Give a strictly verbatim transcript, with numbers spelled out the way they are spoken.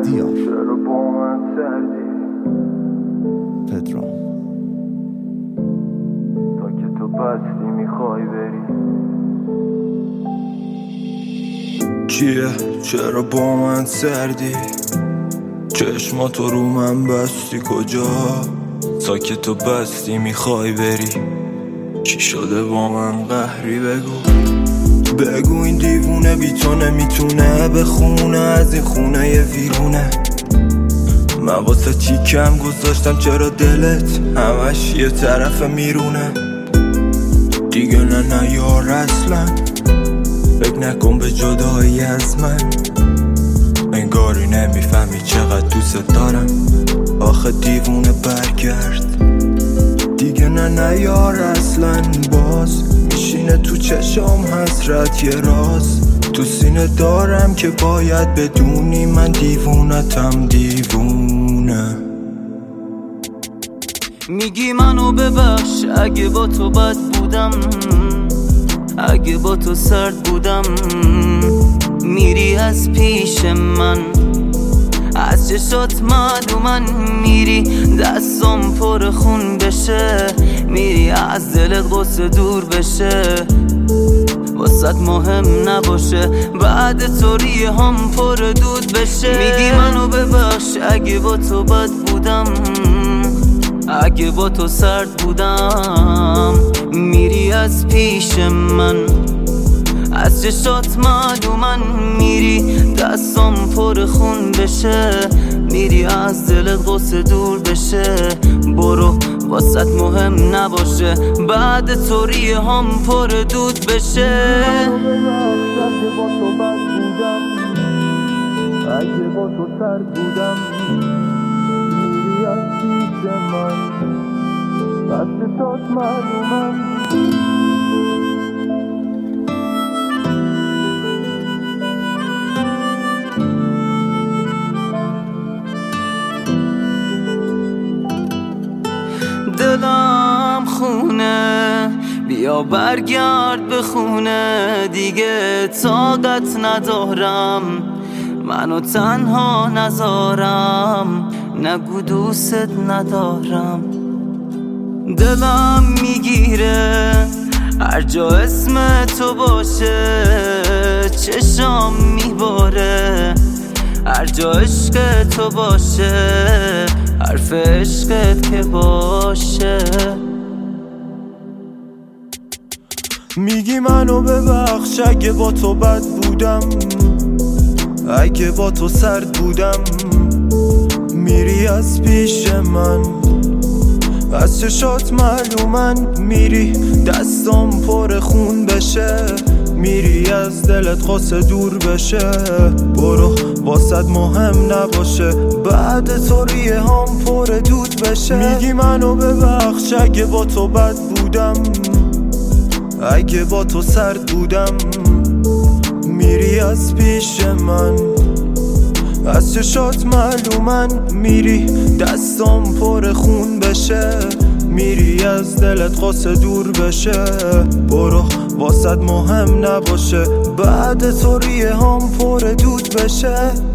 دیار چرا با من سردی پدرام تا که تو بستی میخوای بری چیه چرا با من سردی چشماتو رو من بستی کجا تا که تو بستی میخوای بری چی شده با من قهری بگو بگو این دیوونه بی تو نمیتونه بخونه از این خونه یه ویرونه من واسه چی کم گذاشتم چرا دلت همش یه طرف میرونه دیگه نه نه یار اصلا فکر نکن به جدایی از من انگاری نمیفهمی چقدر دوست دارم آخه دیوونه برگرد دیگه نه نه یار اصلا باز میشینه تو چشم حسرت یه راز تو سینه دارم که باید بدونی من دیوونتم دیوونه میگی منو ببخش اگه با تو بد بودم اگه با تو سرد بودم میری از پیش من از چشات معلومن میری دستم پر خون بشه میری از دلت غصه دور بشه واسط مهم نباشه بعد تو ریه هم پر دود بشه میگی منو ببخش اگه با تو بد بودم اگه با تو سرد بودم میری از پیش من از چشات معلومن میری دستم پر خون بشه میری از دلت غصه دور بشه برو واسط مهم نباشه بعد تو ریه هم پر دود بشه اگه با تو بد بودم اگه با تو سرد بودم میری از پیش من از چشات معلومن دلم خونه بیا برگرد به خونه دیگه طاقت ندارم منو تنها نذارم نگو دوست ندارم دلم میگیره هر جا اسم تو باشه چشام میباره هر جا عشق تو باشه حرف عشقت که باشه میگی منو ببخش اگه با تو بد بودم اگه با تو سرد بودم میری از پیش من از چشات معلومن میری دستم پر خون بشه میری از دلت غصه دور بشه برو واسط مهم نباشه بعد تو ریه هم پر دود بشه میگی منو ببخش اگه با تو بد بودم اگه با تو سرد بودم میری از پیش من از چشات معلومن میری دستم پر خون بشه میری از دلت غصه دور بشه برو واسط مهم نباشه بعد تو ریه هم پر دود بشه